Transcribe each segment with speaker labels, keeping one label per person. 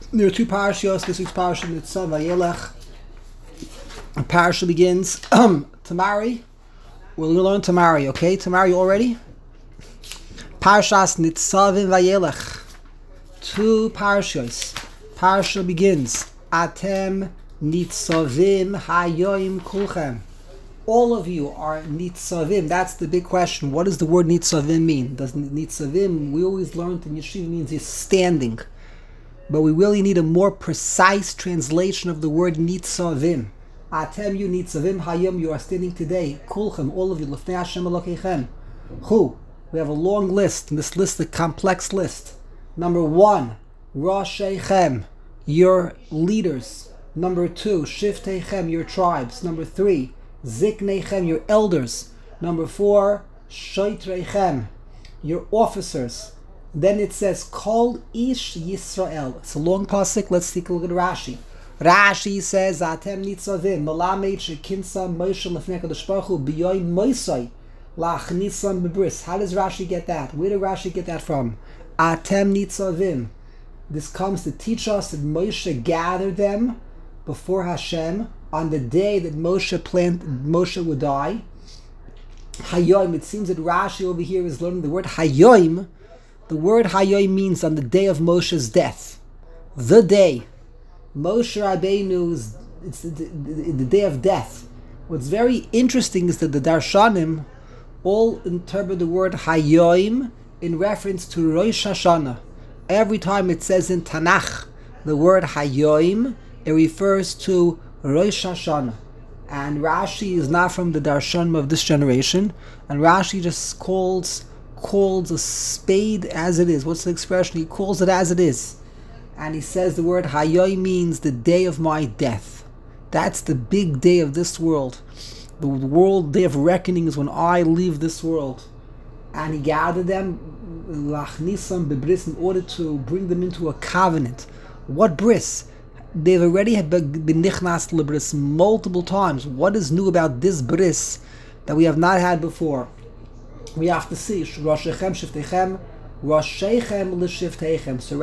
Speaker 1: There are two parashas. This week's parasha, Nitzah Vayelech. The parasha begins, Tamari. We'll learn Tamari, okay? Tamari, you all ready? Parashas Nitzavim Vayelech. Two parashas. Parasha begins, Atem Nitzavim Hayoim Kulchem. All of you are Nitzavim. That's the big question. What does the word Nitzavim mean? Does Nitzavim, we always learned in Yeshiva, means he's standing. But we really need a more precise translation of the word Nitzavim. Atem you Nitzavim Hayom, you are standing today. Kulchem, all of you. Lefnei Hashem Elokeichem. Who? We have a long list. And this list, a complex list. Number 1, Rosheichem, your leaders. Number 2, Shivteichem, your tribes. Number 3, Zikneichem, your elders. Number 4, Shoitreichem, your officers. Then it says, Kol Ish Yisrael. It's a long pasuk. Let's take a look at Rashi. Rashi says, Atem Nitzavim, Melamed Shekinsa Moshe Lefnei Kadosh Baruch Hu B'yoyim Mosai Lachnisam Bebris. How does Rashi get that? Where did Rashi get that from? Atem Nitzavim. This comes to teach us that Moshe gathered them before Hashem on the day that Moshe would die. Hayoim. It seems that Rashi over here is learning the word Hayoim. The word Hayoim means on the day of Moshe's death. The day. Moshe Rabbeinu, it's the day of death. What's very interesting is that the Darshanim all interpret the word Hayoim in reference to Rosh Hashanah. Every time it says in Tanakh the word Hayoim, it refers to Rosh Hashanah. And Rashi is not from the Darshanim of this generation, and Rashi just calls a spade as it is. What's the expression? He calls it as it is. And he says the word Hayoim means the day of my death. That's the big day of this world. The world day of reckoning is when I leave this world. And he gathered them, Lachnisam Bebris, in order to bring them into a covenant. What bris? They've already been nichnas libris multiple times. What is new about this bris that we have not had before? We have to see Roshechem Shiftechem, Roshechem L'Shiftechem. So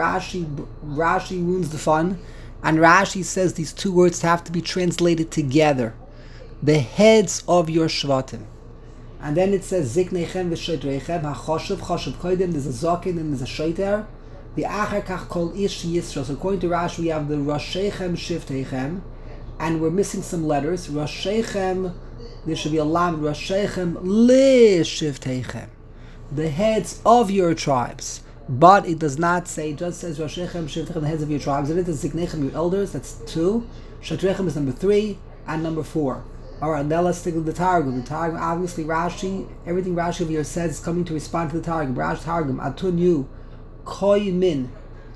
Speaker 1: Rashi ruins the fun, and Rashi says these two words have to be translated together. The heads of your shvatim. And then it says Zikneichem v'Shoitreichem HaChoshev Kodim. There's a Zakin and there's a Shoiter. The Achar Kach Kol Ish Yisrael. So according to Rashi, we have the Roshechem Shiftechem, and we're missing some letters. Roshechem. There should be a lam, Roshechem L'Shiftechem, the heads of your tribes. But it does not say, it just says Roshechem Shiftechem, the heads of your tribes. And it is Zikneichem, your elders, that's 2. Shatrechem is number 3, and number 4. Alright, now let's stick with the Targum. The Targum, obviously Rashi, everything Rashi over here says is coming to respond to the Targum. Rashi Targum, Atun you, Koymin,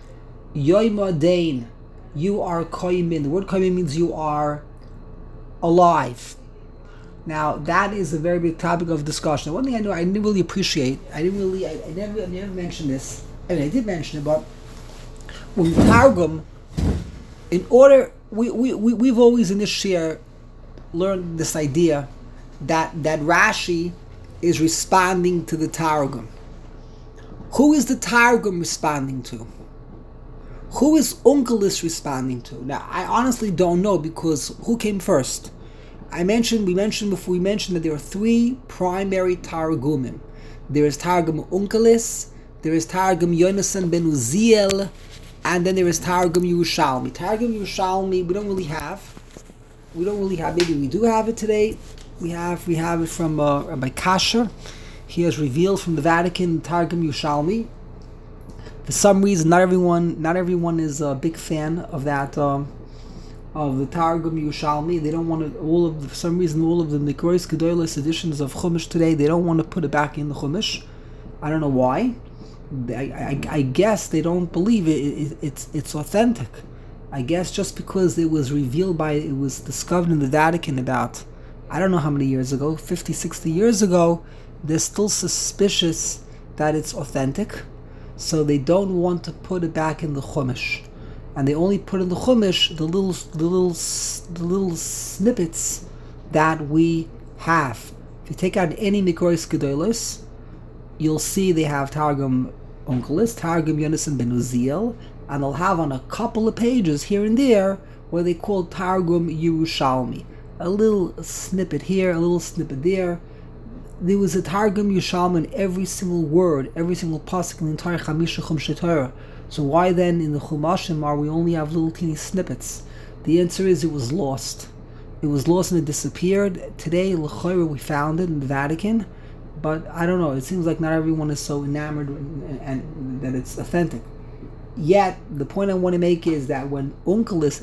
Speaker 1: Yoimodain, you are Koymin. The word Koymin means you are alive. Now that is a very big topic of discussion. One thing I didn't really appreciate. I never mentioned this. I mean, I did mention it, but when Targum, in order, we've always in this share learned this idea that Rashi is responding to the Targum. Who is the Targum responding to? Who is Onkelos responding to? Now I honestly don't know, because who came first? We mentioned that there are 3 primary Targumim. There is Targum Onkelos, there is Targum Yonasan ben Uziel, and then there is Targum Yerushalmi. Targum Yerushalmi we don't really have. Maybe we do have it today. We have it from Rabbi Kasher. He has revealed from the Vatican Targum Yerushalmi. For some reason, not everyone is a big fan of that. Of the Targum Yerushalmi. They don't want to, for some reason, all of the Mikrois Gedolos editions of Chumash today, they don't want to put it back in the Chumash. I don't know why. I guess they don't believe it's authentic. I guess just because it was discovered in the Vatican about, I don't know how many years ago, 50, 60 years ago, they're still suspicious that it's authentic, so they don't want to put it back in the Chumash. And they only put in the Chumash the little snippets that we have. If you take out any Mikrois Gedolos, you'll see they have Targum Onkelos, Targum Yonasan ben Uziel, and they'll have on a couple of pages here and there what they call Targum Yerushalmi. A little snippet here, a little snippet there. There was a Targum Yerushalmi in every single word, every single pasuk in the entire Chamisha Chumshei Torah. So why then in the Chumashim are we only have little teeny snippets? The answer is it was lost. It was lost and it disappeared. Today, l'chayra, we found it in the Vatican, but I don't know. It seems like not everyone is so enamored and that it's authentic. Yet the point I want to make is that when Onkelos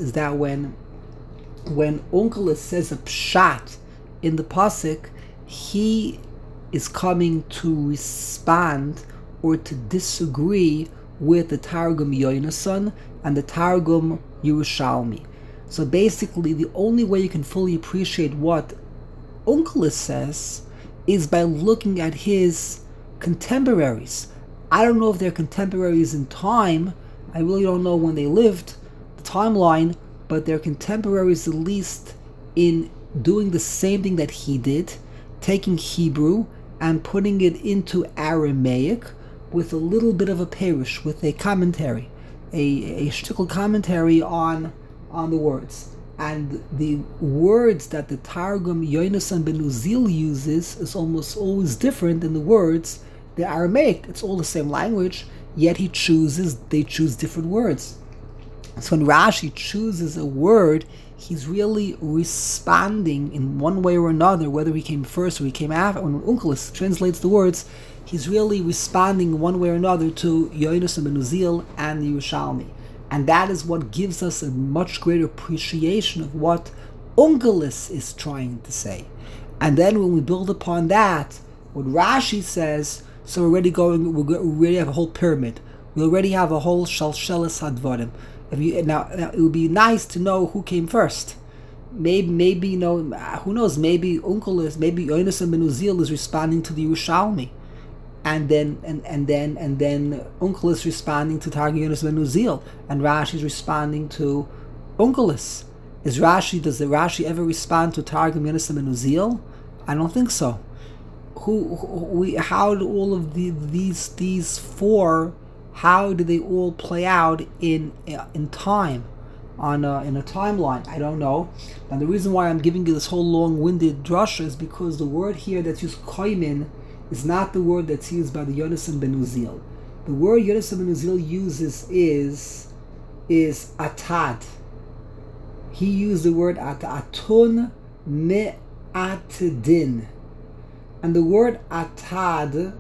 Speaker 1: says a pshat in the pasuk, he is coming to respond or to disagree with the Targum Yonasan and the Targum Yerushalmi. So basically, the only way you can fully appreciate what Onkelos says is by looking at his contemporaries. I don't know if they're contemporaries in time. I really don't know when they lived, the timeline, but they're contemporaries at least in doing the same thing that he did, taking Hebrew and putting it into Aramaic with a little bit of a perush, with a commentary, a shtickle commentary on the words. And the words that the Targum Yonasan ben Uziel uses is almost always different than the words the Aramaic. It's all the same language, yet they choose different words. So when Rashi chooses a word, he's really responding in one way or another, whether he came first or he came after. When Onkelos translates the words, he's really responding one way or another to Yonasan ben Uziel and the Yerushalmi. And that is what gives us a much greater appreciation of what Onkelos is trying to say. And then when we build upon that, what Rashi says, so we already have a whole pyramid. We already have a whole shalshelas hadvarim. Now it would be nice to know who came first. Maybe who knows? Maybe Onkelos, maybe Yonasan ben Uziel is responding to the Yerushalmi, and then Onkelos responding to Targum Yonasan ben Uziel, and Rashi is responding to Onkelos. Does the Rashi ever respond to Targum Yonasan ben Uziel? I don't think so. How do all of these four? How do they all play out in time, in a timeline? I don't know. And the reason why I'm giving you this whole long-winded drasha is because the word here that's used koimin is not the word that's used by the Yonasan ben Uziel. The word Yonasan ben Uziel uses is atad. He used the word atun me'atidin. And the word atad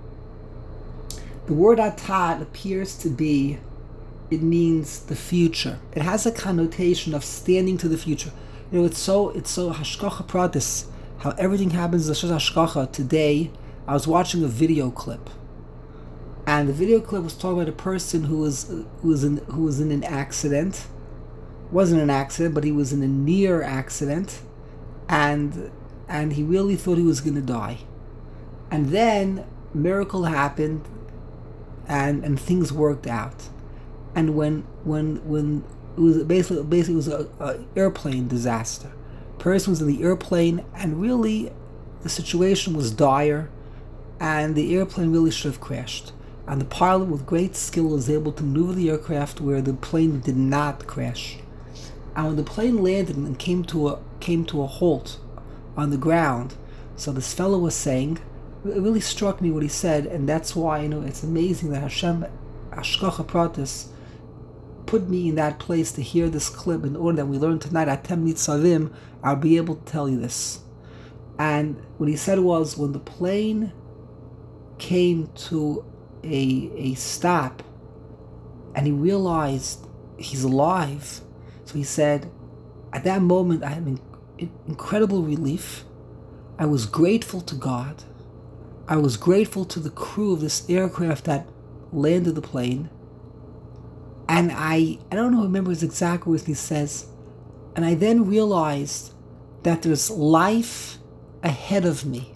Speaker 1: appears to be, it means the future. It has a connotation of standing to the future. It's so hashkacha pratis, how everything happens in the hashkacha. Today, I was watching a video clip, and the video clip was talking about a person who was in an accident. Wasn't an accident, but he was in a near accident, and he really thought he was going to die. And then miracle happened, and things worked out. And when it was basically it was a airplane disaster. Person was in the airplane, and really the situation was dire, and the airplane really should have crashed. And the pilot, with great skill, was able to maneuver the aircraft where the plane did not crash. And when the plane landed and came to a halt on the ground, so this fellow was saying, it really struck me what he said, and that's why it's amazing that Hashem Hashkacha Pratis put me in that place to hear this clip in order that we learn tonight at Tem Nitzavim. I'll be able to tell you this. And what he said was, when the plane came to a stop and he realized he's alive, so he said, at that moment I had incredible relief. I was grateful to God. I was grateful to the crew of this aircraft that landed the plane. And I don't remember his exact words, he says, and I then realized that there's life ahead of me.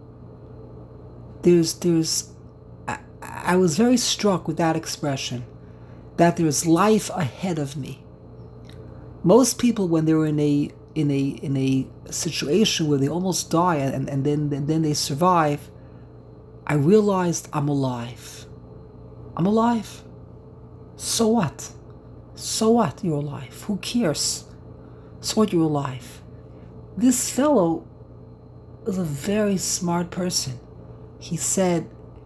Speaker 1: I was very struck with that expression, that there's life ahead of me. Most people, when they're in a situation where they almost die and then they survive, I realized I'm alive. I'm alive. So what? So what? You're alive. Who cares? So what? You're alive. This fellow is a very smart person. He said,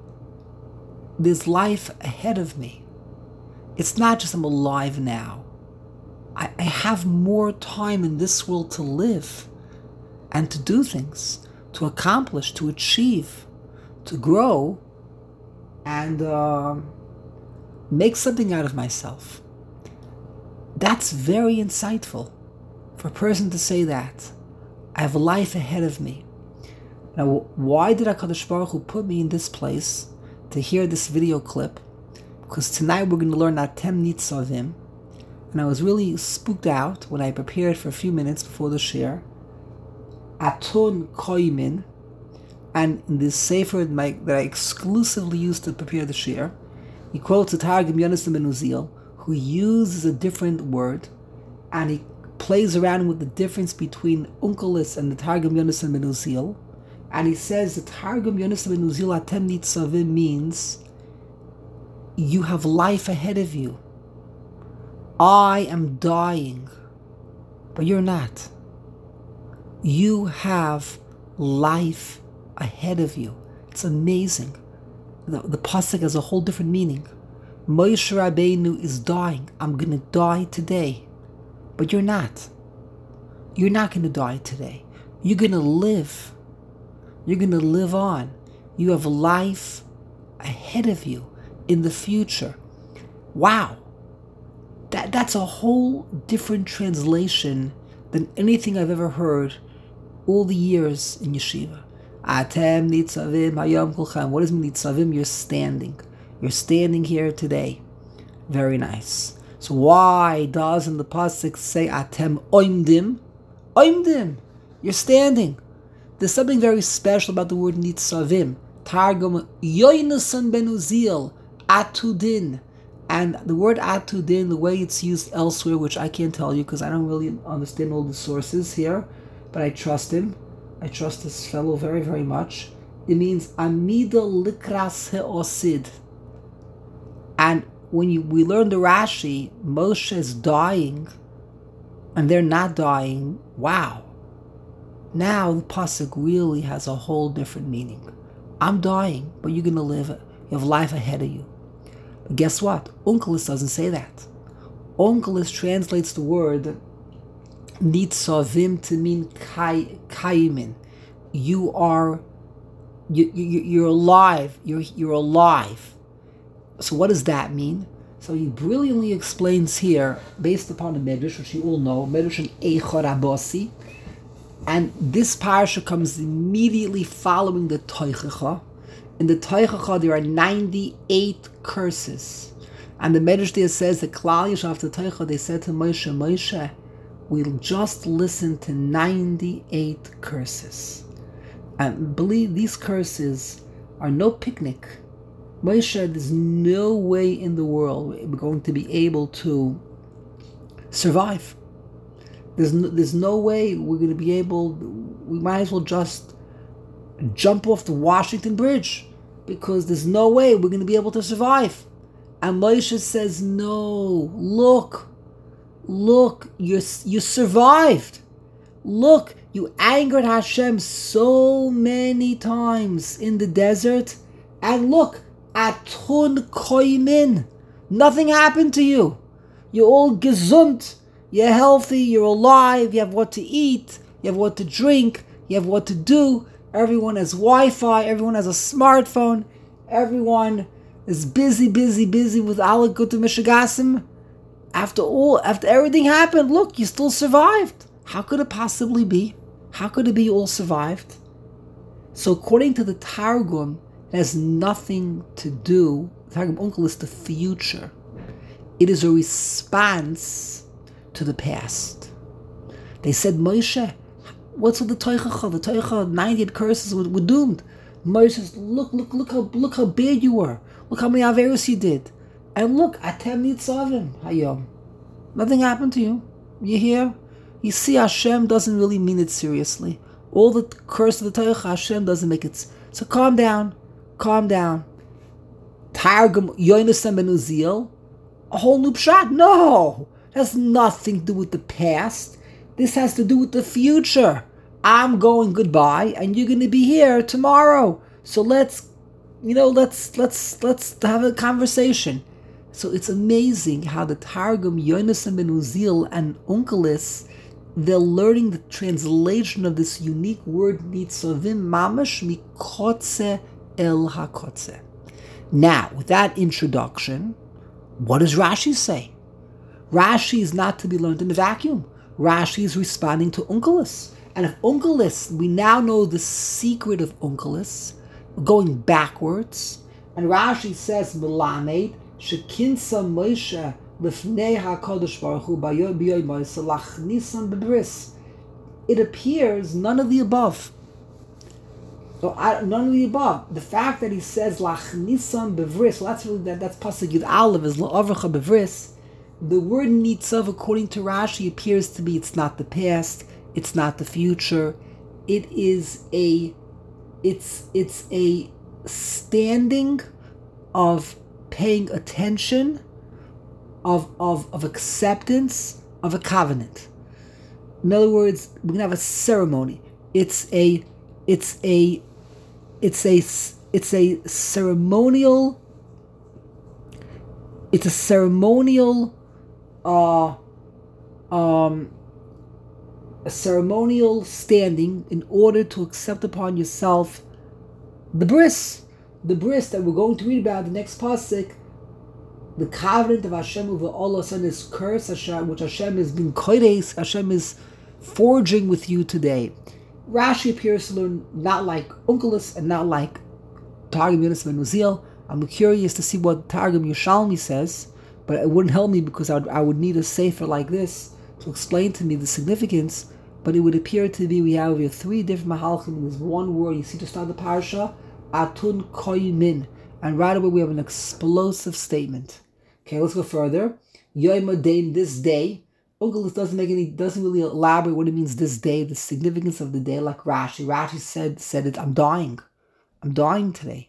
Speaker 1: there's life ahead of me. It's not just I'm alive now. I have more time in this world to live and to do things, to accomplish, to achieve, to grow, and make something out of myself. That's very insightful for a person to say that. I have a life ahead of me. Now, why did HaKadosh Baruch Hu put me in this place to hear this video clip? Because tonight we're going to learn Atem Nitzavim. And I was really spooked out when I prepared for a few minutes before the share. Atun Koimin. And in this sefer that I exclusively used to prepare the share, he quotes the Targum Yonasan ben Uziel, who uses a different word, and he plays around with the difference between Unkelis and the Targum Yonasan ben Uziel. And he says the Targum Yonasan ben Uziel Atem Nitzavim means you have life ahead of you. I am dying, but you're not. You have life ahead of you. It's amazing. The pasuk has a whole different meaning. Moshe Rabbeinu is dying. I'm going to die today, but you're not. You're not going to die today. You're going to live. You're going to live on. You have life ahead of you in the future. Wow. That's a whole different translation than anything I've ever heard all the years in yeshiva. Atem nitzavim hayom kulchem. What does nitzavim? You're standing. You're standing here today. Very nice. So why doesn't the pasuk say atem oimdim? Oimdim. You're standing. There's something very special about the word nitzavim. Targum Yonasan ben Uziel atudin. And the word atudin, the way it's used elsewhere, which I can't tell you because I don't really understand all the sources here, but I trust him. I trust this fellow very, very much. It means amida likras heosid. And when we learn the Rashi, Moshe is dying, and they're not dying. Wow. Now the pasuk really has a whole different meaning. I'm dying, but you're going to live. You have life ahead of you. But guess what? Unkelis doesn't say that. Unkelis translates the word nitzavim to mean kaimin. You're alive. You're alive. So what does that mean? So he brilliantly explains here, based upon the Medrash, which you all know, Medrash and Eicha Rabasi, and this parasha comes immediately following the Toichacha. In the Toichacha, there are 98 curses. And the Medrash there says that Klal Yisrael after Toichacha, they said to Moshe, Moshe, we'll just listen to 98 curses. And believe these curses are no picnic. Moshe, there's no way in the world we're going to be able to survive. There's no way we're going to be able, we might as well just jump off the Washington Bridge, because there's no way we're going to be able to survive. And Moshe says, no, look, you survived. Look, you angered Hashem so many times in the desert, and look, atun koimin, nothing happened to you. You're all gesund, you're healthy, you're alive, you have what to eat, you have what to drink, you have what to do. Everyone has Wi-Fi, everyone has a smartphone, everyone is busy with Allah Gutu Mishagasim. After everything happened, look, you still survived. How could it possibly be? How could it be you all survived? So according to the Targum, it has nothing to do, Targum Unkelis, the future. It is a response to the past. They said, Moshe, what's with the Toichacha? The Toichacha, 98 curses were doomed. Moshe says, look how bad you were. Look how many Averos you did. And look, Atem Nitzavim Hayom. Nothing happened to you. You hear? You see, Hashem doesn't really mean it seriously. All the curse of the Toichacha, Hashem doesn't make it. So calm down. Targum Yonasan ben Uziel, a whole new pshat. No, it has nothing to do with the past. This has to do with the future. I'm going goodbye, and you're going to be here tomorrow. So let's have a conversation. So it's amazing how the Targum, Yonasan ben Uziel and Onkelos, they're learning the translation of this unique word nitzavim mamash mikotze el hakotze. Now, with that introduction, what does Rashi say? Rashi is not to be learned in a vacuum. Rashi is responding to Onkelos. And if Onkelos, we now know the secret of Onkelos, going backwards, and Rashi says, Melamed, Shekinsa Moshe Lifnei HaKadosh Baruch Hu B'yoy Moshe Lachnisan B'bris. It appears none of the above. None of the above. The fact that he says Lachnisan B'bris, well, that's Pasuk Yud Aleph, is La'avrecha B'bris. The word Nitzav, according to Rashi, appears to be, it's not the past, it's not the future. It's a standing of paying attention, of acceptance of a covenant. In other words, we're gonna have a ceremony. It's a ceremonial standing in order to accept upon yourself the bris that we're going to read about the next pasuk, the covenant of Hashem over all us and His curse, which Hashem has been kodesh, Hashem is forging with you today. Rashi appears to learn not like Onkelos and not like Targum Yonasan ben Uziel. I'm curious to see what Targum Yerushalmi says, but it wouldn't help me because I would need a sefer like this to explain to me the significance. But it would appear to be we have here three different mahalchim in this one word. You see to start the parasha, atun koymin, and right away we have an explosive statement. Okay, let's go further. Yom Adain, this day. Onkelos doesn't really elaborate what it means this day, the significance of the day, like Rashi. Rashi said it. I'm dying today.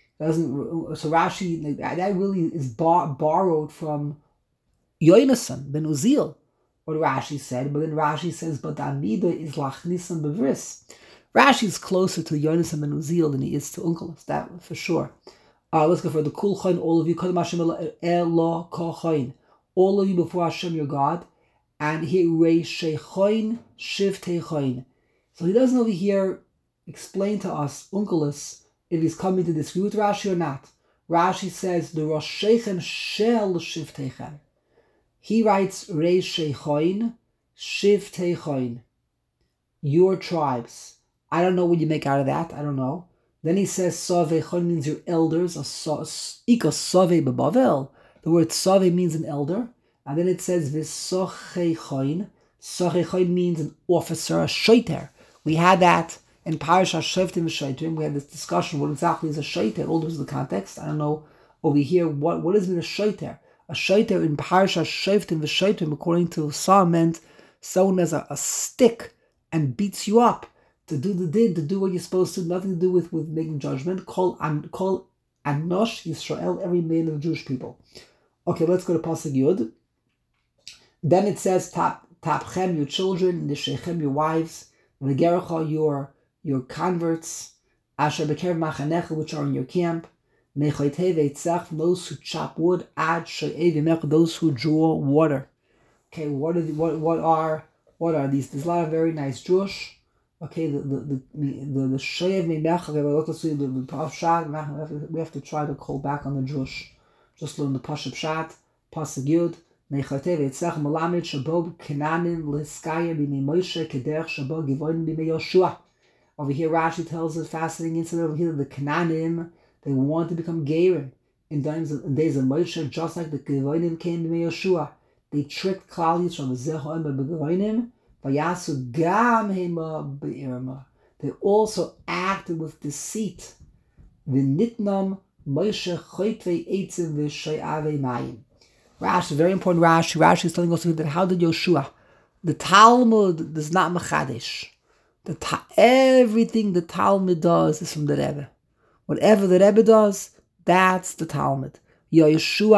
Speaker 1: So Rashi, that really is borrowed from Yonasan ben Uziel, what Rashi said, but then Rashi says, but the Amida is lachnisan bevris. Rashi is closer to Yonasan ben Uziel than he is to Onkelos, that for sure. Let's go for the Kul Chayin, all of you, Kodem Hashem Elo Kochayin, all of you before Hashem your God, and he Reishei Chayin, Shiftei Chayin. So he doesn't over here explain to us, Onkelos, if he's coming to disagree with Rashi or not. Rashi says, the Roshechem Shel Shiftechem. He writes, Reishei Chayin, Shiftei Chayin. Your tribes. I don't know what you make out of that. I don't know. Then he says, Sovei Chayin means your elders. Ika Sovei Bebavel. The word Sovei means an elder. And then it says, V'sochei Chayin. Sochei Chayin means an officer, a shoiter. We had that in Parashat Shoftim v'Shoitim. We had this discussion, what exactly is a shoiter? All this is the context. I don't know over here, what is mean a shoiter? A shoiter in Parashat Shoftim v'Shoitim, according to Psalm, meant someone has a stick and beats you up to do the din, to do what you're supposed to, nothing to do with making judgment. Call Anosh Yisrael, every man of the Jewish people. Okay, let's go to Pasuk Yud. Then it says, Tapchem, your children, Nishechem, your wives, V'gerecha, your converts, Asher Bekev Machanecha, which are in your camp, Mechoitei Veitzach, those who chop wood, Ad She'ev Yimech, those who draw water. Okay, what are these? There's a lot of very nice Jewish. Okay, the She'ev Yimech. Okay, but let's see the Pshat. We have to try to call back on the Jewish. Just learn the Pashup Pshat, Pasuk Yud. Mechoitei Veitzach Melamed Shabo Kenanim L'Skaya B'nei Moshe Kederch Shabo Givonim B'nei Yoshua. Over here, Rashi tells us a fascinating incident over here. The Canaanim, they want to become Gerim in days of Moshe, just like the Gevonim came to Yoshua. They tricked Klal Yisrael. They also acted with deceit. V'nitnam Moshe Choytvei Eitzim V'Shoyavei Mayim. Rashi, very important Rashi. Rashi is telling us that how did Yoshua? The Talmud does not Machadish. Everything the Talmud does is from the Rebbe. Whatever the Rebbe does, that's the Talmud. Yoshua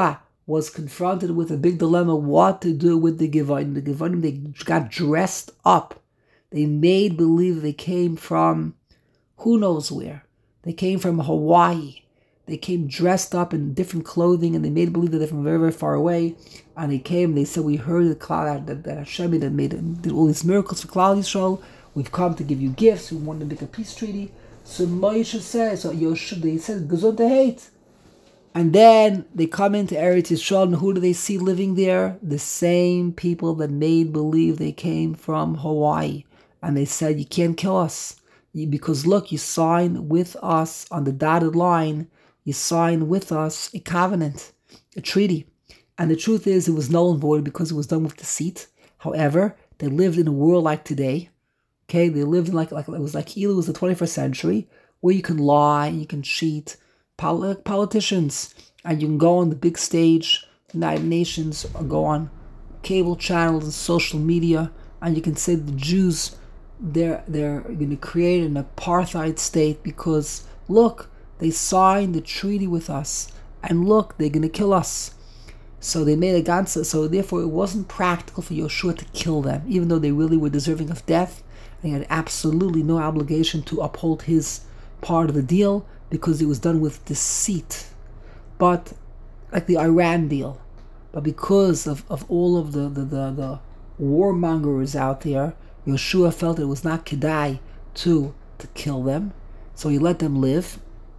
Speaker 1: was confronted with a big dilemma what to do with the Gevanim. The Gevanim, they got dressed up. They made believe they came from who knows where. They came from Hawaii. They came dressed up in different clothing, and they made believe that they're from very, very far away. And they came, they said, we heard that Hashem did all these miracles for Klal Yisrael. We've come to give you gifts. We want to make a peace treaty. So Moshe says, they said, Gesund hate. And then they come into Eretz Yisrael, and who do they see living there? The same people that made believe they came from Hawaii. And they said, you can't kill us. Because look, you sign with us on the dotted line, you sign with us a covenant, a treaty. And the truth is, it was null and void because it was done with deceit. However, they lived in a world like today. Okay, they lived in like it was the 21st century, where you can lie, you can cheat, politicians, and you can go on the big stage, United Nations, or go on cable channels and social media, and you can say the Jews, they're going to create an apartheid state because look, they signed the treaty with us, and look, they're going to kill us. So they made a ganze. So therefore, it wasn't practical for Yoshua to kill them, even though they really were deserving of death. And he had absolutely no obligation to uphold his part of the deal because it was done with deceit. But like the Iran deal, but because of all of the warmongers out there, Yoshua felt it was not kedai to kill them, so he let them live.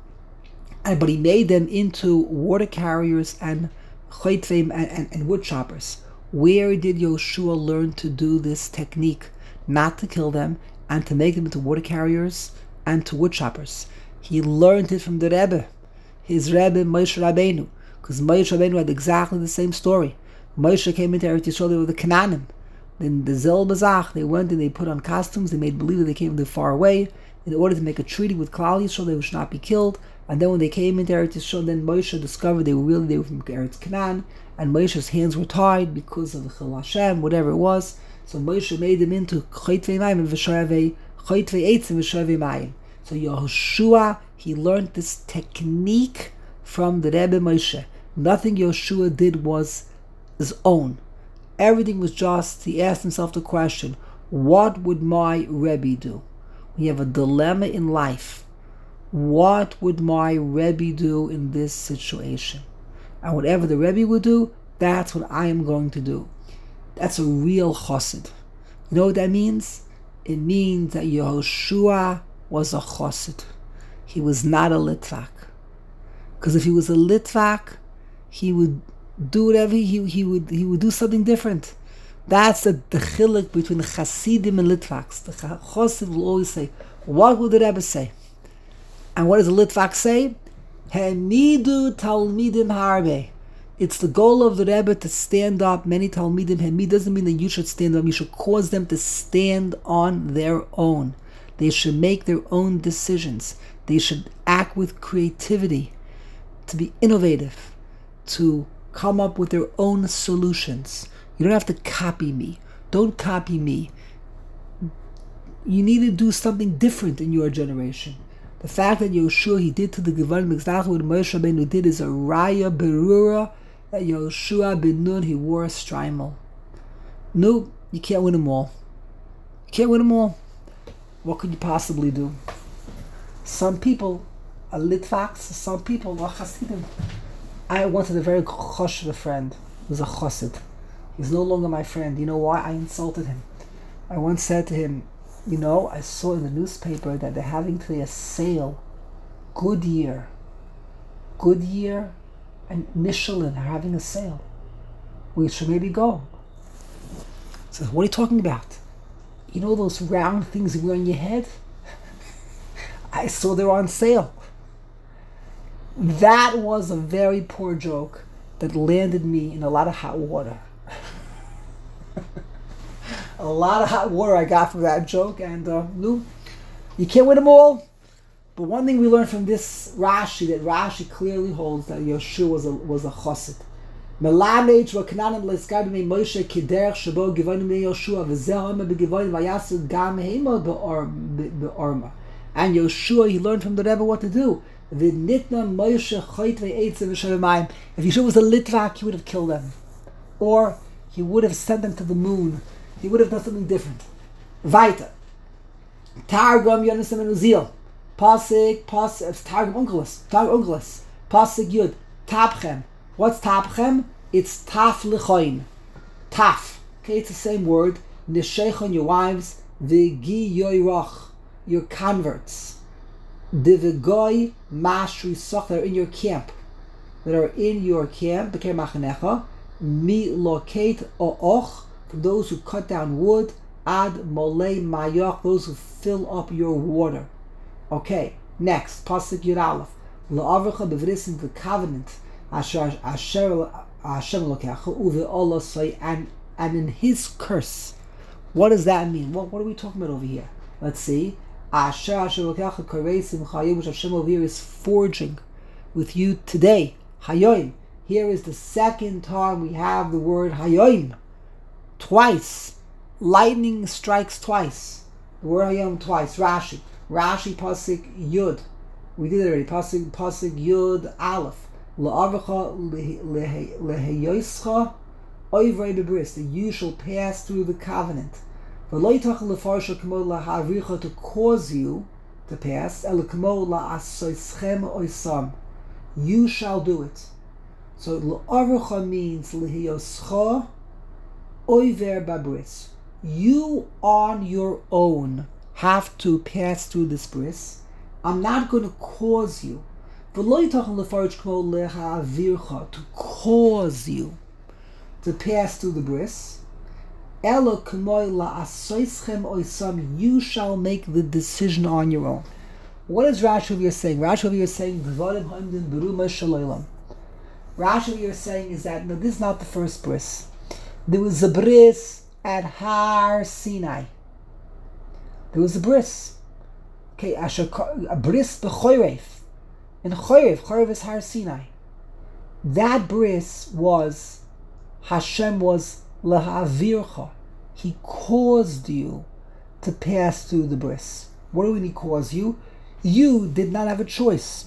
Speaker 1: But he made them into water carriers and chaytvim and wood choppers. Where did Yoshua learn to do this technique? Not to kill them and to make them into water carriers and to wood choppers. He learned it from the Rebbe, his Rebbe Moshe Rabbeinu, because Moshe Rabbeinu had exactly the same story. Moshe came into Eretz Yisrael with the Canaanim. Then the Zel Bazach, they went and they put on costumes, they made believe that they came from far away in order to make a treaty with Klal Yisrael, they should not be killed. And then when they came into Eretz Yisrael, then Moshe discovered they were from Eretz Canaan, and Moshe's hands were tied because of the Chil Hashem, whatever it was. So Moshe made them into chaytvei mayim and chaytvei eitzim v'shavei mayim. So Yehoshua, he learned this technique from the Rebbe Moshe. Nothing Yehoshua did was his own. Everything was just, he asked himself the question, what would my Rebbe do? When you have a dilemma in life, what would my Rebbe do in this situation? And whatever the Rebbe would do, that's what I am going to do. That's a real chassid. You know what that means? It means that Yehoshua was a chassid. He was not a litvak. Because if he was a litvak, he would do whatever he would do something different. That's the chiluk between the chassidim and litvaks. The chassid will always say, what would the Rebbe say? And what does the litvak say? Hemidu talmidim harbe. It's the goal of the Rebbe to stand up. Many talmidim, hemid doesn't mean that you should stand up. You should cause them to stand on their own. They should make their own decisions. They should act with creativity, to be innovative, to come up with their own solutions. You don't have to copy me. Don't copy me. You need to do something different in your generation. The fact that Yoshua, he did to the Gevanim exactly what Moshe Rabbeinu did is a raya berura that Yoshua ben Nun, he wore a strimal. No, you can't win them all. You can't win them all. What could you possibly do? Some people are litvaks, some people are chassidim. I once had a very choshev friend who was a chassid. He's no longer my friend. You know why? I insulted him. I once said to him, you know, I saw in the newspaper that they're having today a sale. Goodyear and Michelin are having a sale. We should maybe go. So what are you talking about? You know those round things you wear on your head? I saw they're on sale. That was a very poor joke that landed me in a lot of hot water. A lot of hot water I got from that joke, and no, you can't win them all. But one thing we learned from this Rashi, that Rashi clearly holds that Yoshua was a chassid. Melamed v'kananim leiskar b'mei Moshe kiderech shabo givanim b'mei Yoshua v'zeh ha'ma b'givanim v'yasu gam heima be'orma. And Yoshua, he learned from the Rebbe what to do. Yeshua was a Litvak, he would have killed them. Or he would have sent them to the moon. He would have done something different. Weiter. Targum Yonasim and Uziel. Pasik, Targum Unkelis. Pasik Yud. Tapchem. What's Tapchem? It's Taf Lechoin. Taf. Okay, it's the same word. Neshechon, your wives. V'gi yoyrach, your converts. Divigoy mashri soch, that are in your camp. B'ker machanecha. Mi lokate o'och, from those who cut down wood. Ad molei mayoch, those who fill up your water. Okay, next, pasuk Yud Aleph. La'avrecha b'vrisin, the covenant. Asher Hashem lokecha uve'olosai, and in his curse. What does that mean? What are we talking about over here? Let's see. Asher lokecha kareisim chayim, which Hashem over here is forging with you today. Hayoim. Here is the second time we have the word hayoim. Twice. Lightning strikes twice. The word hayom twice. Rashi pasuk Yud. We did it already. Pasuk Yud Aleph. La'avrecha leheyoischa oivrei bebris. That you shall pass through the covenant. V'loitach lefarsha k'mo lahavricha, to cause you to pass. El k'mo la'asoischem oisam. You shall do it. So la'avrecha means lehiyoscha oiver babris. You on your own have to pass through this bris. I'm not going to cause you. To cause you to pass through the bris. You shall make the decision on your own. What is Rashi over here saying? Rashi over here is saying, Rashi over here is saying is that, no, this is not the first bris. There was a bris at Har Sinai. There was a bris. Okay, a bris b'chorev. In Chorev is Har Sinai. That bris was, Hashem was lahavircha. He caused you to pass through the bris. What do we mean cause you? You did not have a choice.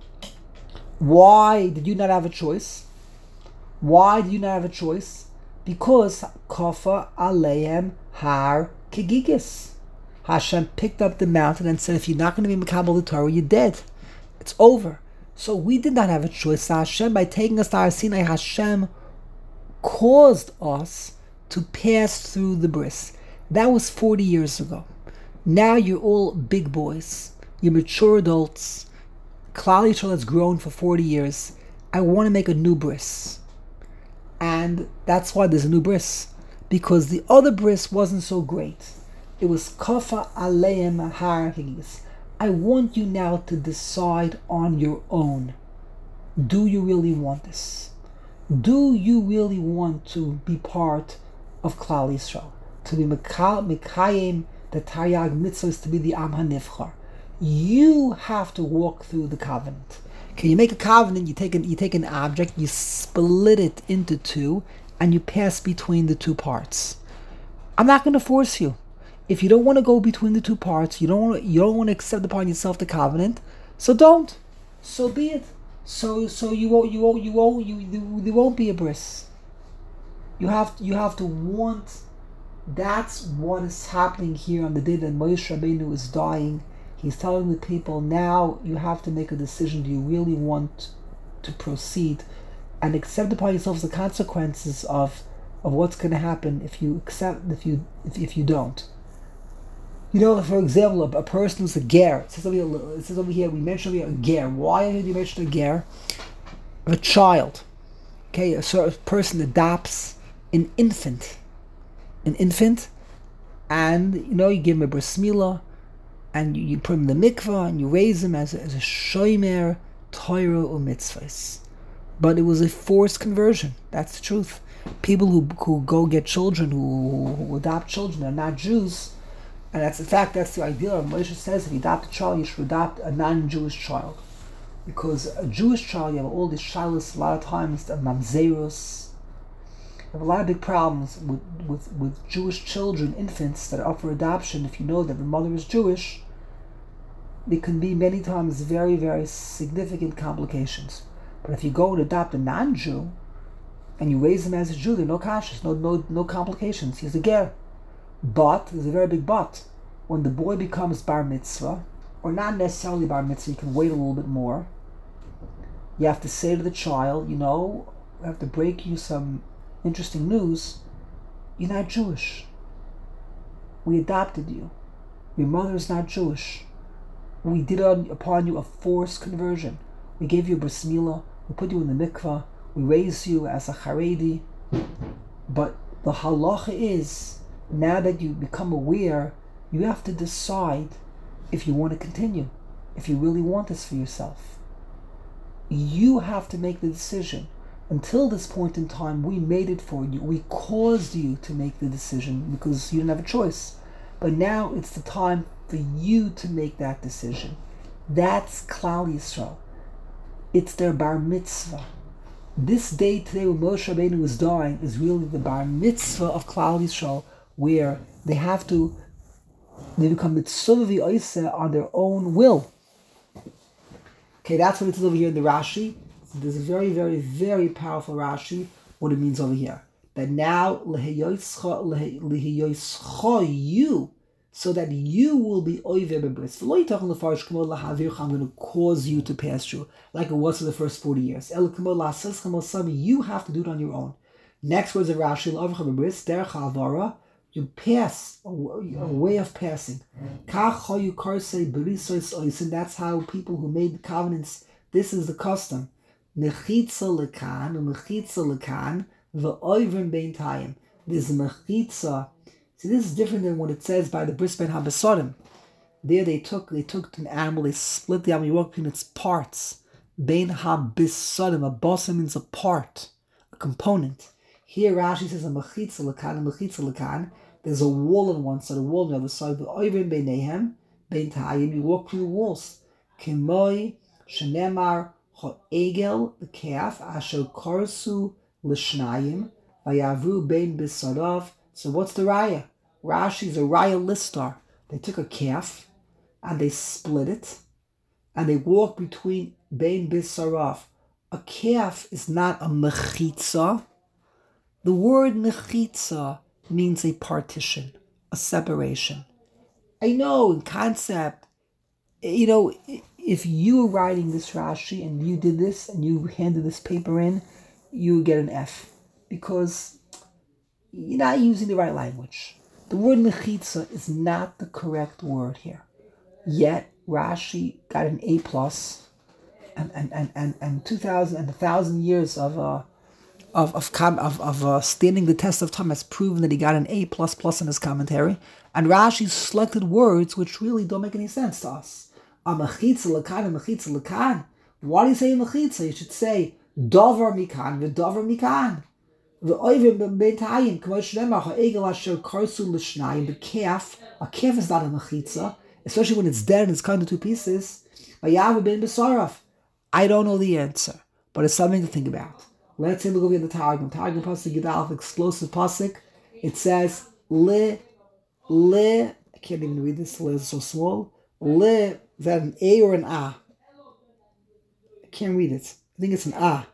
Speaker 1: Why did you not have a choice? Why did you not have a choice? Because Kafa Aleim Har Kegigis. Hashem picked up the mountain and said, if you're not going to be Makabal the Torah, you're dead. It's over. So we did not have a choice. Hashem, by taking us to Har Sinai, Hashem caused us to pass through the bris. That was 40 years ago. Now you're all big boys. You're mature adults. Klal Yisrael has grown for 40 years. I want to make a new bris. And that's why there's a new bris. Because the other bris wasn't so great. It was Kafa Aleim Har Kegigis. I want you now to decide on your own. Do you really want this? Do you really want to be part of Klal Yisrael? To be Mekayim, the Taryag Mitzvahs, to be the Am HaNivchar. You have to walk through the covenant. Okay, you make a covenant, you take an object, you split it into two, and you pass between the two parts. I'm not going to force you. If you don't want to go between the two parts, you don't want to accept upon yourself the covenant, so don't. So be it. So there won't be a bris. You have to want. That's what is happening here on the day that Moshe Rabbeinu is dying. He's telling the people, now you have to make a decision. Do you really want to proceed and accept upon yourselves the consequences of what's going to happen if you don't? You know, for example, a person who's a ger. It says over here, we mentioned a ger. Why did you mention a ger? A child. Okay, a person adopts an infant. And you give him a bris milah, and you put him in the mikvah, and you raise him as a shomer Torah or mitzvahs. But it was a forced conversion. That's the truth. People who go get children, who adopt children, are not Jews. And that's the idea. Moshe says if you adopt a child, you should adopt a non-Jewish child. Because a Jewish child, you have all these shilas, a lot of times, the mamzerus. You have a lot of big problems with Jewish children, infants that are up for adoption. If you know that the mother is Jewish, there can be many times very, very significant complications. But if you go and adopt a non-Jew, and you raise him as a Jew, there are no kashas, no complications. He's a ger. But, there's a very big but. When the boy becomes bar mitzvah, or not necessarily bar mitzvah, you can wait a little bit more. You have to say to the child, we have to break you some interesting news. You're not Jewish. We adopted you. Your mother is not Jewish. We did upon you a forced conversion. We gave you a bris milah. We put you in the mikvah. We raised you as a Haredi. But the halacha is, now that you become aware, you have to decide if you want to continue, if you really want this for yourself. You have to make the decision. Until this point in time, we made it for you. We caused you to make the decision because you didn't have a choice. But now it's the time for you to make that decision. That's Klal Yisrael. It's their bar mitzvah. This day today when Moshe Rabbeinu was dying is really the bar mitzvah of Klal Yisrael, where they become mitzvah v'oiseh on their own will. Okay, that's what it is over here in the Rashi. So there's a very, very, very powerful Rashi, what it means over here. That now, you, so that you will be oiver bebris. I'm going to cause you to pass through, like it was for the first 40 years. You have to do it on your own. Next words of Rashi, you pass, a way of passing. And that's how people who made the covenants, this is the custom. Mechitza lekan, v'oivrim bein tayim. There's a mechitza. See, this is different than what it says by the bris ben habesodim. There they took an animal, they split the animal, you walk between its parts. Bein habesodim, a bosom means a part, a component. Here Rashi says a mechitza lekan. There's a wall on one side, a wall on the other side. V'oivrim beinehem, bein tayim, you walk through the walls. Kemoi, shenemar, ha'egel, the calf, asher korsu l'shnayim, vayavru bein bisarav. So what's the raya? Rashi's a raya listar. They took a calf and they split it and they walked between bein bisarav. A calf is not a mechitza. The word mechitza means a partition, a separation. I know in concept, if you were writing this Rashi and you did this and you handed this paper in, you would get an F because you're not using the right language. The word mechitza is not the correct word here. Yet Rashi got an A+, and 2,000 and 1,000 years of standing the test of time has proven that he got an A++ in his commentary. And Rashi selected words which really don't make any sense to us. A mechitza lekan. Why do you say mechitza? You should say davar mikan v'davar mikan. The calf, a calf is not a mechitza, especially when it's dead and it's cut into two pieces. I don't know the answer, but it's something to think about. Let's take a look at the Targum. Targum pasuk Yudalef, explosive pasuk. It says I can't even read this. Le is so small. Is that an A or an A? I can't read it. I think it's an A.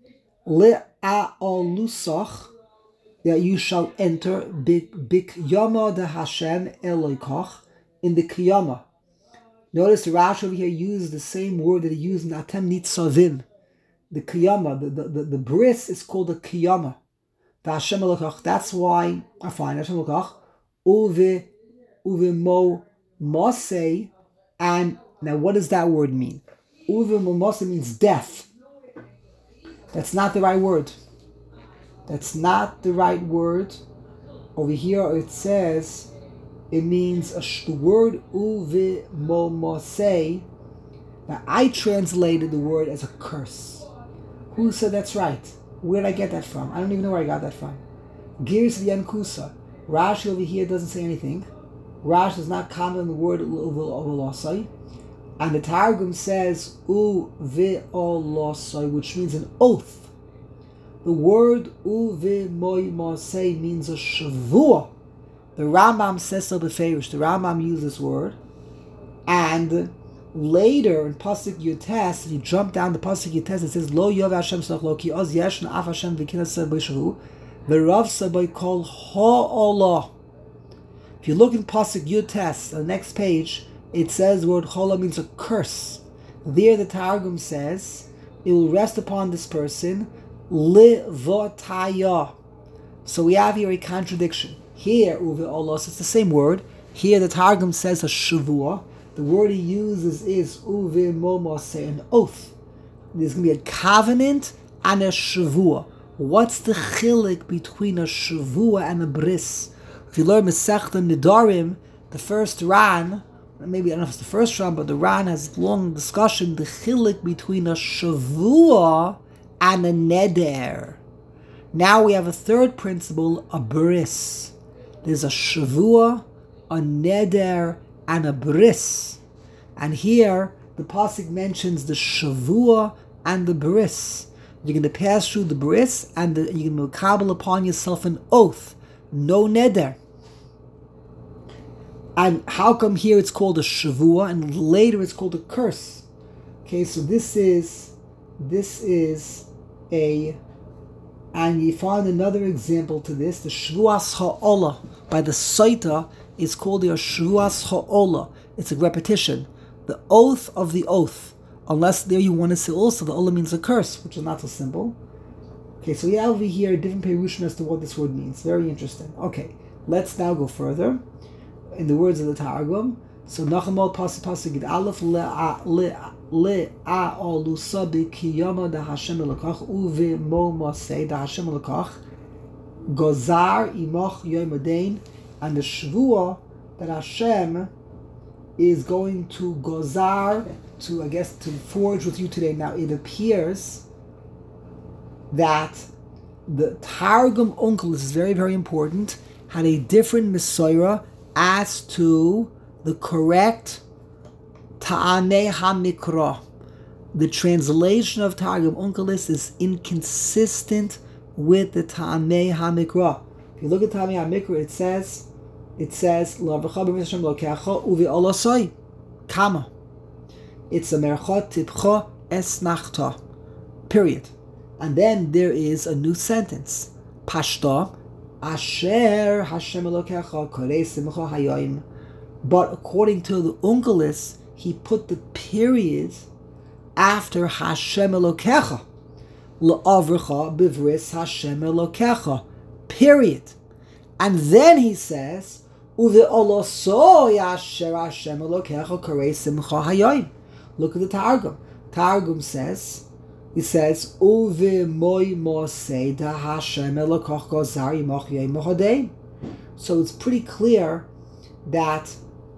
Speaker 1: Lusach, that you shall enter Bikyama de Hashem Eloikoch, in the Kiyama. Notice the Rashi over here used the same word that he used in Atem Nitzavim. The Kiyama, the bris is called the Kiyama. The Hashem Eloikoch. That's why I find Hashem Eloikoch Uve Mo Mosei. And now what does that word mean? Uve Mo Mosei means death. That's not the right word. That's not the right word. Over here it says, it means the word uvi momosei. Now I translated the word as a curse. Who said that's right? Where did I get that from? I don't even know where I got that from. Gears the Yankusa. Rashi over here doesn't say anything. Rashi does not comment on the word uvilosai. And the Targum says uvilosai, which means an oath. The word uvimoimosei means a shavua. The Rambam says so beferish. The Rambam used this word, and Later in Pasuk Yutes, if you jump down the Pasuk Yutes, it says Lo Yov Hashem Salach Lo Ki Oz Yeshna Af Hashem V'Kinas B'Shahu V'Rav Sabai Kol Ha'Olah. If you look in Pasuk Yutes, on the next page, it says the word Chola means a curse. There the Targum says it will rest upon this person Livotaya. So we have here a contradiction. Here Uve Olos, it's the same word. Here the Targum says a Shavua. The word he uses is Uve Momose, an oath. There's going to be a covenant and a Shavua. What's the chilik between a Shavua and a bris? If you learn Masechta Nidarim, the first Ran, maybe I don't know if it's the first Ran, but the Ran has long discussion, the chilik between a Shavua and a Neder. Now we have a third principle, a bris. There's a Shavua, a Neder, and a bris. And here the pasuk mentions the shavua and the bris. You're going to pass through the bris and you're going to kabel upon yourself an oath, no neder. And how come here it's called a shavua and later it's called a curse? Okay, so this is a, and you find another example to this, the shvuas ha'olah by the Saita is called the Shvuas Ha'olah. It's a repetition. The oath of the oath. Unless there you want to say also the Olah means a curse, which is not so simple. Okay, so we have over here different perushim as to what this word means. Very interesting. Okay, let's now go further. In the words of the Targum. So Nachamol Pasuk Gid Aleph Le'a'olusa B'kiyama Da Hashem Elokach Uve Mo Mosei Da Hashem Elokach Gozar Imoch Yom Adain. And the Shvuah that Hashem is going to gozar, to forge with you today. Now it appears that the Targum Onkelos, this is very, very important, had a different Mesorah as to the correct Ta'anei HaMikra. The translation of Targum Onkelos is inconsistent with the Ta'anei HaMikra. If you look at Ta'anei HaMikra, it says Kama. It's a merchot tipcha es nachta. Period. And then there is a new sentence. Pashta Asher Hashem Elokecha Korei Simcha Hayom. But according to the Onkelos, he put the period after Hashem Elokecha. La'avrecha bivris Hashem Elokecha. Period. And then he says, Look at the Targum. Targum says, he says, So it's pretty clear that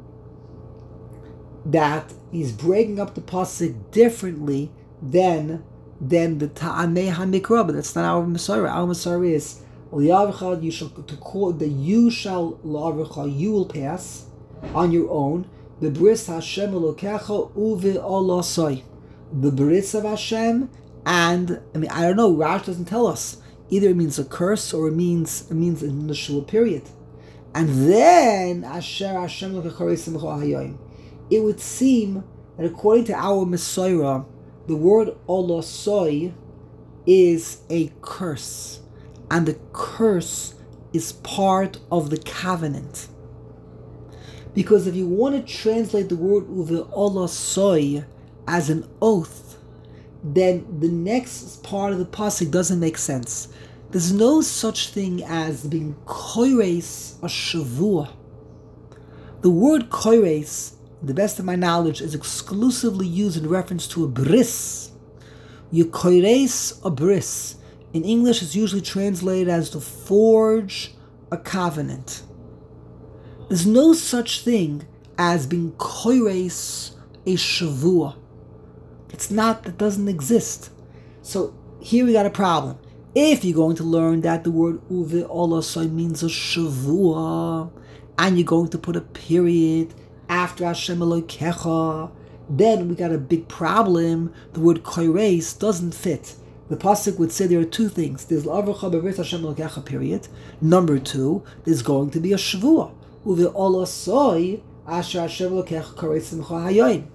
Speaker 1: he's breaking up the pasuk differently than the Ta'anei HaMikra, but that's not our Mesorah. Our Mesorah is you shall to call the you shall you will pass on your own the bris Hashem Elokecha uve olasoi, the bris of Hashem, and I don't know. Rash doesn't tell us either. It means a curse or it means in the shul period, and then Asher Hashem Elokecha Simcha Hayom. It would seem that according to our Mesorah, the word olasoi is a curse. And the curse is part of the covenant. Because if you want to translate the word uve olasoi as an oath, then the next part of the pasuk doesn't make sense. There's no such thing as being koires a shavua. The word koires, the best of my knowledge, is exclusively used in reference to a bris. You koires a bris. In English, it's usually translated as to forge a covenant. There's no such thing as being koires a shavua. That doesn't exist. So here we got a problem. If you're going to learn that the word uve olasoi means a shavua, and you're going to put a period after Hashem Elokecha, then we got a big problem. The word koires doesn't fit. The pasuk would say there are two things. There's l'avrecha b'vris Hashem Elokecha, period. Number two, there's going to be a shvuah. Uve olasoi asher Hashem Elokecha korei simcha hayom.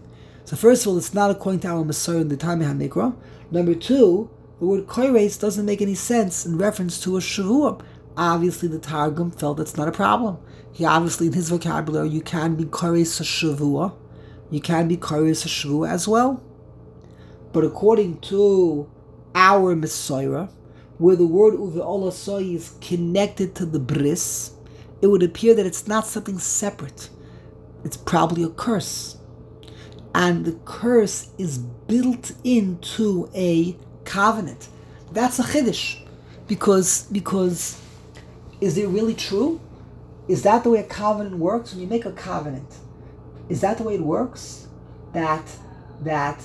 Speaker 1: So first of all, it's not according to our Messiah in the time of HaMikra. Number two, the word koires doesn't make any sense in reference to a shavua. Obviously, the Targum felt that's not a problem. He obviously, in his vocabulary, you can be koires a shavua. You can be koires a shavua as well. But according to our Messiah, where the word uve'olasoi is connected to the bris, it would appear that it's not something separate. It's probably a curse. And the curse is built into a covenant. That's a chiddush. Because is it really true? Is that the way a covenant works? When you make a covenant, is that the way it works? That there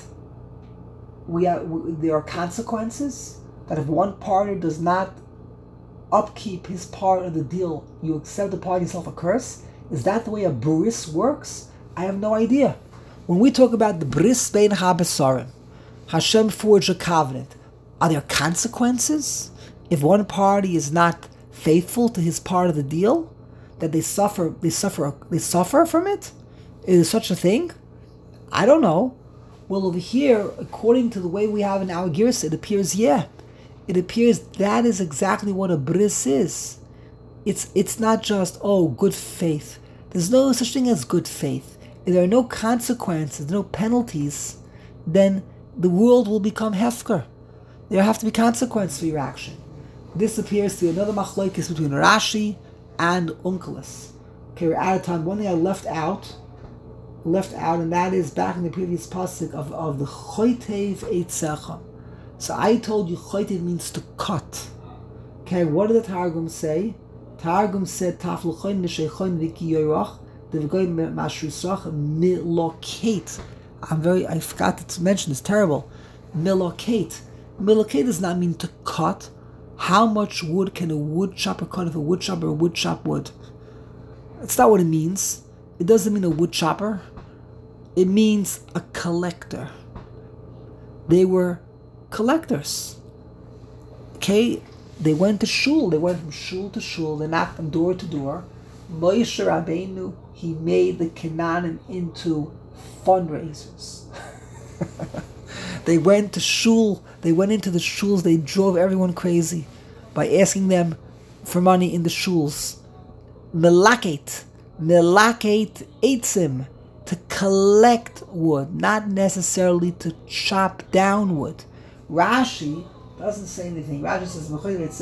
Speaker 1: are consequences? That if one partner does not upkeep his part of the deal, you accept upon yourself a curse? Is that the way a bris works? I have no idea. When we talk about the bris bein habesarim, Hashem forged a covenant. Are there consequences if one party is not faithful to his part of the deal? That they suffer from it? Is there such a thing? I don't know. Well, over here, according to the way we have in our Girsa, it appears, it appears that is exactly what a bris is. It's not just, good faith. There's no such thing as good faith. If there are no consequences, no penalties, then the world will become hefker. There have to be consequences for your action. This appears to be another machlokes between Rashi and Onkelos. Okay, we're out of time. One thing I left out, and that is back in the previous pasuk of the choitev eitzecha. So I told you choitev means to cut. Okay, what did the Targum say? Targum said tafluchoin nishechoin v'ki yorach devgoy mashrusach milokate. I forgot to mention. It's terrible. Milokate. Milokate does not mean to cut. How much wood can a wood chopper cut if a wood chopper would chop wood? That's not what it means. It doesn't mean a wood chopper. It means a collector. They were collectors. Okay? They went to shul. They went from shul to shul. They knocked from door to door. Moshe Rabbeinu, he made the Canaanim into fundraisers. They went to shul. They went into the shuls. They drove everyone crazy by asking them for money in the shuls. Melakate eitzim, to collect wood, not necessarily to chop down wood. Rashi doesn't say anything. Rashi says,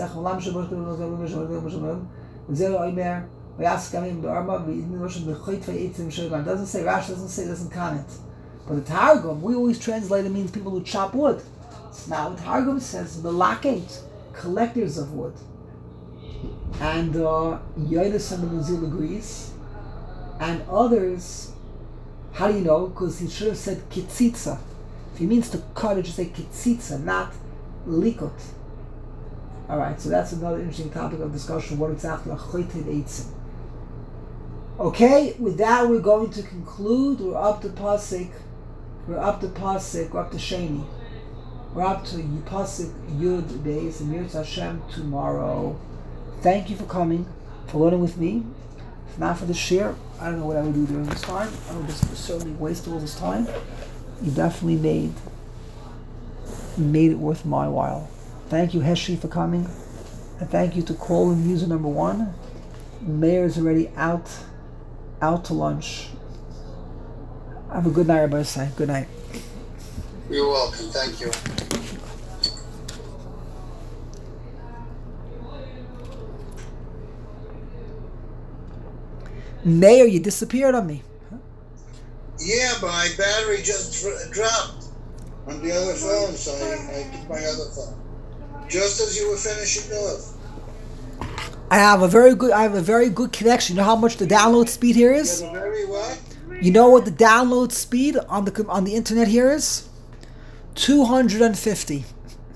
Speaker 1: doesn't say, Rashi doesn't say, doesn't comment. But the Targum, we always translate it means people who chop wood. Now the Targum says melakate, collectors of wood. And Yodas and the Muzil agrees. And others, how do you know? Because he should have said kitzitza. If he means to cut, it should say kitzitza, not likot. Alright, so that's another interesting topic of discussion, what exactly a choitev eitzim. Okay, with that we're going to conclude. We're up to Sheni. We're up to Pasuk Yud Beis and Yirtzeh Hashem tomorrow. Thank you for coming, for learning with me. If not for the share, I don't know what I would do during this time. I would just certainly waste all this time. You definitely made it worth my while. Thank you, Heshi, for coming. And thank you to call-in user number 1. Mayor is already out to lunch. Have a good night, everybody. Good night.
Speaker 2: You're welcome. Thank you.
Speaker 1: Mayor, you disappeared on me.
Speaker 2: Yeah, but my battery just dropped on the other phone, so I took my other phone. Just as you were finishing off.
Speaker 1: I have a very good connection. You know how much the download speed here is?
Speaker 2: You have a very what?
Speaker 1: You know what the download speed on the internet here is? 250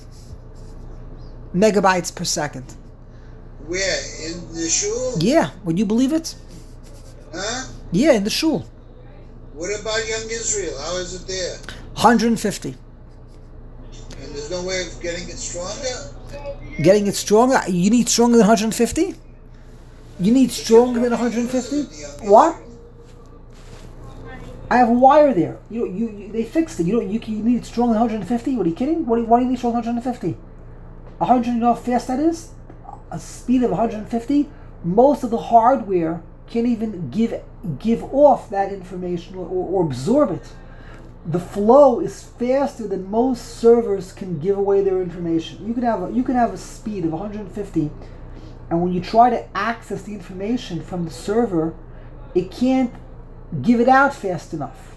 Speaker 1: megabytes per second.
Speaker 2: Where? In the shul?
Speaker 1: Yeah, would you believe it?
Speaker 2: Huh?
Speaker 1: Yeah, in the shul.
Speaker 2: What about Young Israel? How is it there?
Speaker 1: 150.
Speaker 2: And there's no way of getting it stronger?
Speaker 1: Getting it stronger? You need stronger than 150? You need stronger than 150? What? I have a wire there. They fixed it. You need it stronger than 150. What are you kidding? Why do you need stronger than 150? 100. You know how fast that is? A speed of 150. Most of the hardware can't even give off that information or absorb it. The flow is faster than most servers can give away their information. You can have a speed of 150, and when you try to access the information from the server, it can't give it out fast enough.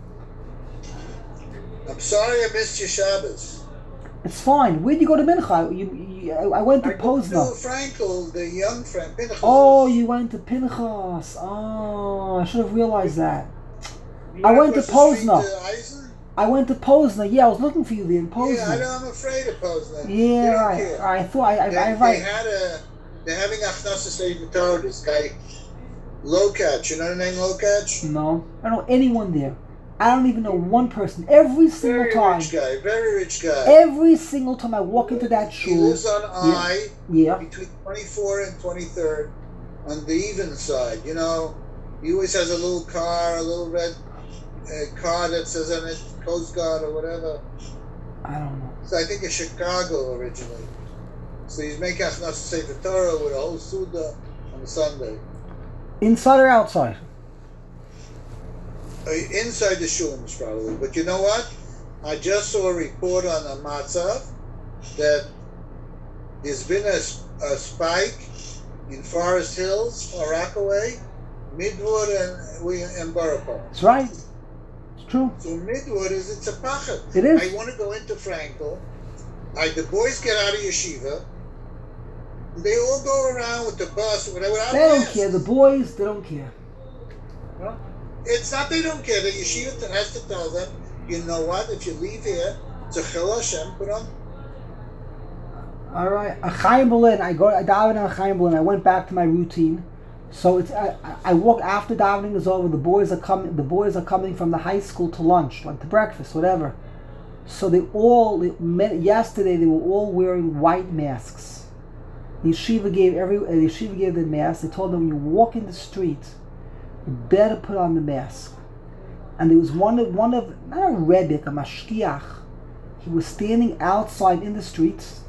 Speaker 2: I'm sorry I missed your Shabbos.
Speaker 1: It's fine. Where'd you go to Mincha? I went to Pozna.
Speaker 2: No, Frankel, the young friend, Pinchas.
Speaker 1: Oh, you went to Pinchas. Oh, I should have realized that. I went to Pozna. I went to Pozna. Yeah, I was looking for you there in Pozna.
Speaker 2: Yeah, I'm afraid of Pozna.
Speaker 1: Yeah, right. I thought
Speaker 2: they're having Achnasas Torah. This guy Lokach. You know the name Lokach?
Speaker 1: No, I don't know anyone there. I don't even know one person. Every single time.
Speaker 2: Very rich guy.
Speaker 1: Every single time I walk into that shul.
Speaker 2: He lives on I. Yeah. Between 24 and 23rd, on the even side. You know, he always has a little car, a little red car that says on it Coast Guard or whatever.
Speaker 1: I don't know.
Speaker 2: So I think it's Chicago originally. So he's making us not to say the Torah with a whole Suda on Sunday.
Speaker 1: Inside or outside?
Speaker 2: Inside the shuls probably. But you know what? I just saw a report on a Matzav that there's been a spike in Forest Hills, far Rockaway, Midwood and Borough Park.
Speaker 1: That's right. It's true.
Speaker 2: So Midwood it's a pachet.
Speaker 1: It is.
Speaker 2: I want to go into Frankel. The boys get out of yeshiva. They all go around with the bus.
Speaker 1: They don't care. The boys, they don't care.
Speaker 2: Huh? It's not they don't care. The yeshiva has to tell them, you know what? If you leave here, it's a chil Hashem. Put on.
Speaker 1: All right, Chaim Berlin. I davened on Chaim Berlin. I went back to my routine. So it's I walk after davening is over. The boys are coming. The boys are coming from the high school to lunch, like to breakfast, whatever. So yesterday they were all wearing white masks. The yeshiva gave them masks. They told them when you walk in the street, you better put on the mask. And there was one of not a rebbe, a mashkiach. He was standing outside in the streets,